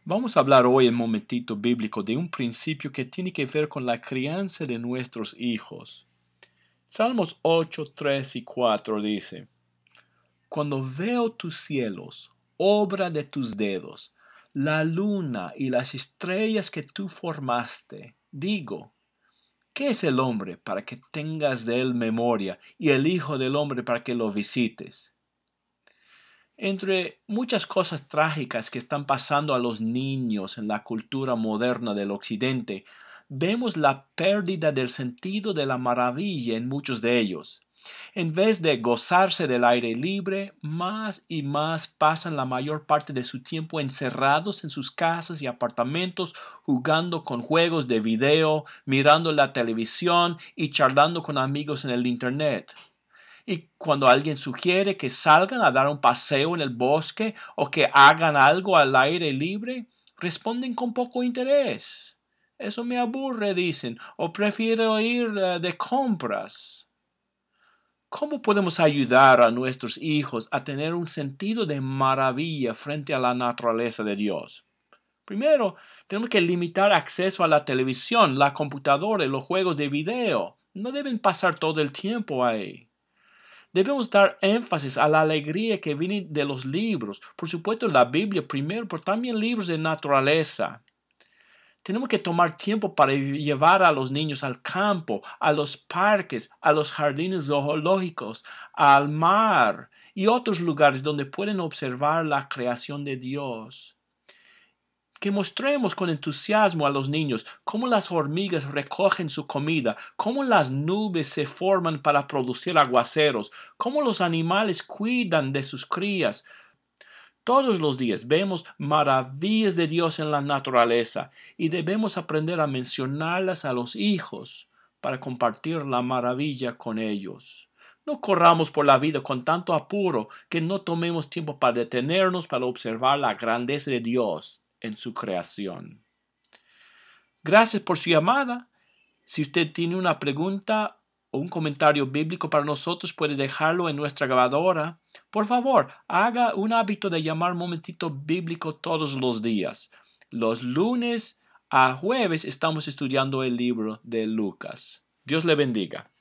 Vamos a hablar hoy en momentito bíblico de un principio que tiene que ver con la crianza de nuestros hijos. Salmos 8, 3 y 4 dice: Cuando veo tus cielos, obra de tus dedos, la luna y las estrellas que tú formaste, digo, ¿qué es el hombre para que tengas de él memoria, y el hijo del hombre para que lo visites? Entre muchas cosas trágicas que están pasando a los niños en la cultura moderna del Occidente, vemos la pérdida del sentido de la maravilla en muchos de ellos. En vez de gozarse del aire libre, más y más pasan la mayor parte de su tiempo encerrados en sus casas y apartamentos, jugando con juegos de video, mirando la televisión y charlando con amigos en el Internet. Y cuando alguien sugiere que salgan a dar un paseo en el bosque o que hagan algo al aire libre, responden con poco interés. Eso me aburre, dicen, o prefiero ir de compras. ¿Cómo podemos ayudar a nuestros hijos a tener un sentido de maravilla frente a la naturaleza de Dios? Primero, tenemos que limitar acceso a la televisión, la computadora y los juegos de video. No deben pasar todo el tiempo ahí. Debemos dar énfasis a la alegría que viene de los libros. Por supuesto, la Biblia primero, pero también libros de naturaleza. Tenemos que tomar tiempo para llevar a los niños al campo, a los parques, a los jardines zoológicos, al mar y otros lugares donde pueden observar la creación de Dios. Que mostremos con entusiasmo a los niños cómo las hormigas recogen su comida, cómo las nubes se forman para producir aguaceros, cómo los animales cuidan de sus crías. Todos los días vemos maravillas de Dios en la naturaleza y debemos aprender a mencionarlas a los hijos para compartir la maravilla con ellos. No corramos por la vida con tanto apuro que no tomemos tiempo para detenernos para observar la grandeza de Dios en su creación. Gracias por su llamada. Si usted tiene una pregunta o un comentario bíblico para nosotros, puede dejarlo en nuestra grabadora. Por favor, haga un hábito de llamar Momentito Bíblico todos los días. Los lunes a jueves estamos estudiando el libro de Lucas. Dios le bendiga.